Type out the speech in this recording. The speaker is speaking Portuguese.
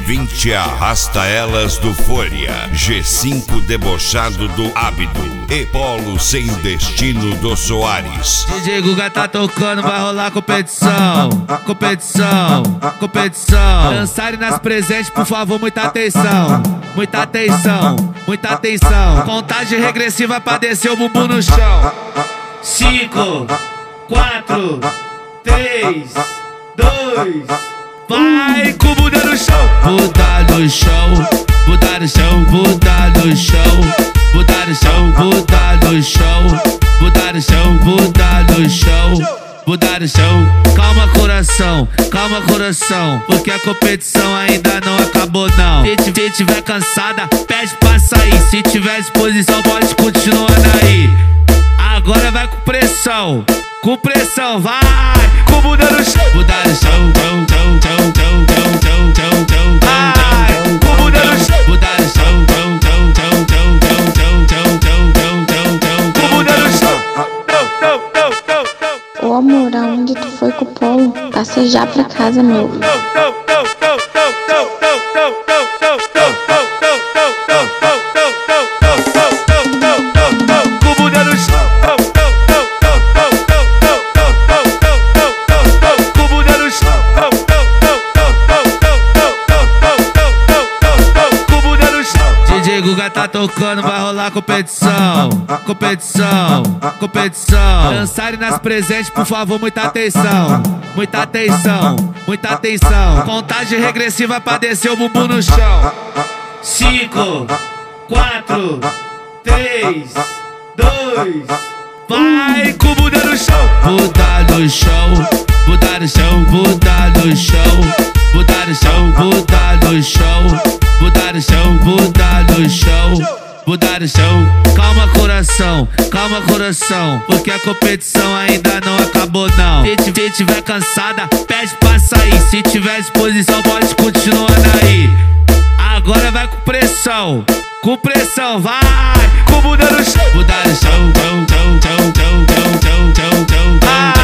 20 arrasta-elas do Fúria, G5 debochado do Ábido e Polo sem destino do Soares. DJ Guga tá tocando, vai rolar competição, competição, competição. Dançarem nas presentes, por favor, muita atenção, muita atenção, muita atenção. Contagem regressiva pra descer o bumbum no chão. 5, 4, 3, 2, vai com o bunda no chão. Bunda no chão, bunda no chão, bunda no chão, bunda no chão, bunda no chão, bunda no chão, bunda no chão, bunda no chão. Calma coração, porque a competição ainda não acabou não. Se tiver cansada, pede pra sair. Se tiver disposição, pode continuar aí. Agora vai com pressão, vai com bunda no chão. Bunda no chão, chão, chão, chão, chão, chão, chão, chão, chão, chão, com bunda no chão. Bunda no chão, chão, chão, chão, chão, chão, chão, chão, chão, chão, chão, com bunda no chão. Ô amor, aonde tu foi com o Polo? Passa já pra casa, meu. DJ Guga tá tocando, vai rolar competição, competição, competição. Dançarem nas presentes, por favor, muita atenção, muita atenção, muita atenção. Contagem regressiva pra descer o bumbum no chão. 5, 4, 3, 2, vai com o bunda no chão. Bunda no chão, bunda no chão, bunda no chão, bunda no chão, bunda no chão, bunda no chão, bunda no chão, bunda no chão. Calma coração, porque a competição ainda não acabou não. Se tiver cansada, pede pra sair. Se tiver disposição, pode continuar aí. Agora vai com pressão, vai com bunda no chão. Bunda no chão, chão, chão, chão, chão, chão, chão, chão, chão.